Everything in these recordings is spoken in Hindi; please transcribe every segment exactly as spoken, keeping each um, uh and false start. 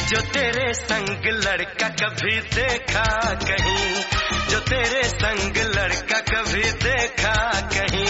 जो तेरे संग लड़का कभी देखा कहीं, जो तेरे संग लड़का कभी देखा कहीं।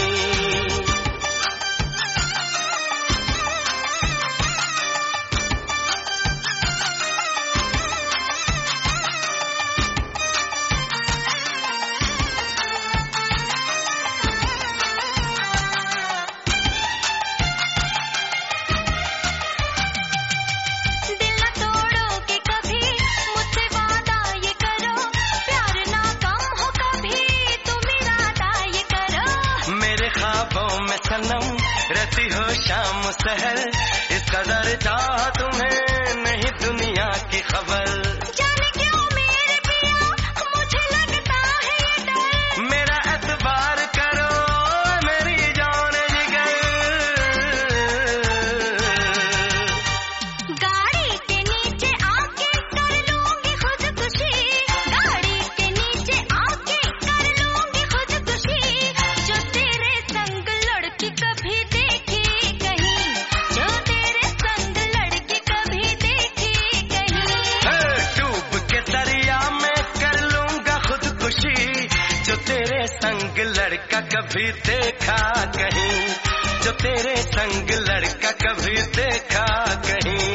सनम रहती हो शाम सहर, इस कदर चाह तुम्हें नहीं दुनिया की खबर। जाने क्यों मेरे पिया मुझे लगता है ये डर, मेरा एतबार करो मेरी जान जिगर। गाड़ी के नीचे आके कर लूंगी खुदकुशी, गाड़ी के नीचे आके कर लूंगी खुदकुशी। जो तेरे संग लड़की कभी देखी कहीं, जो तेरे संग लड़की कभी देखी कहीं। डूब के दरिया में कर लूंगा खुदकुशी, जो तेरे संग लड़का कभी देखा कहीं, जो तेरे संग लड़का कभी देखा कहीं।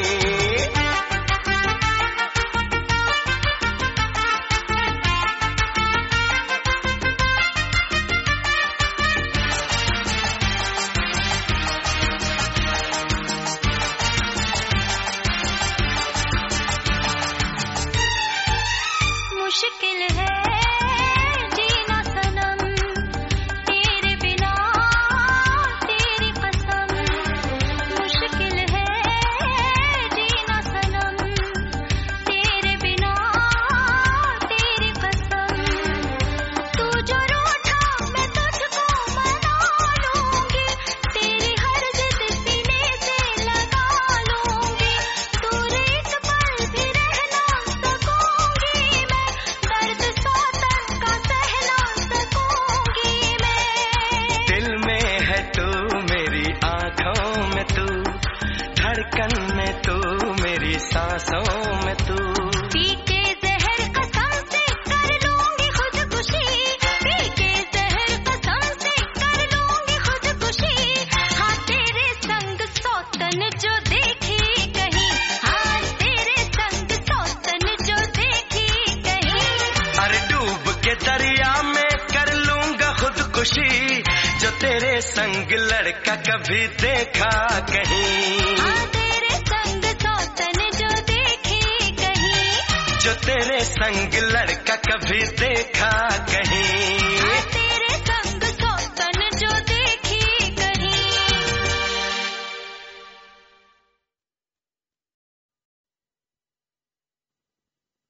मुश्किल है जीना सनम तेरे बिना, तेरी कसम। मुश्किल है जीना सनम तेरे बिना, तेरी कसम। तू जो रूठा मैं तुझको मना लूंगी, तेरी हर जिद सीने से लगा लूंगी। दूर एक पल भी रह ना सकूंगी मैं, दर्द सौतन का सह ना सकूंगी मैं। दिल में है तू मेरी आंखों में तू, धड़कन में तू मेरी सांसों में तू। पी के जहर कसम से कर लूंगी खुदकुशी, पी के जहर कसम से कर लूंगी खुदकुशी। हाँ तेरे संग सौतन जो देखी कहीं, हाँ तेरे संग सौतन जो देखी कहीं। अरे डूब के दरिया में कर लूंगा खुदकुशी, जो तेरे संग लड़का कभी देखा कहीं, हाँ तेरे संग सौतन जो देखी कहीं। जो तेरे संग लड़का कभी देखा कहीं।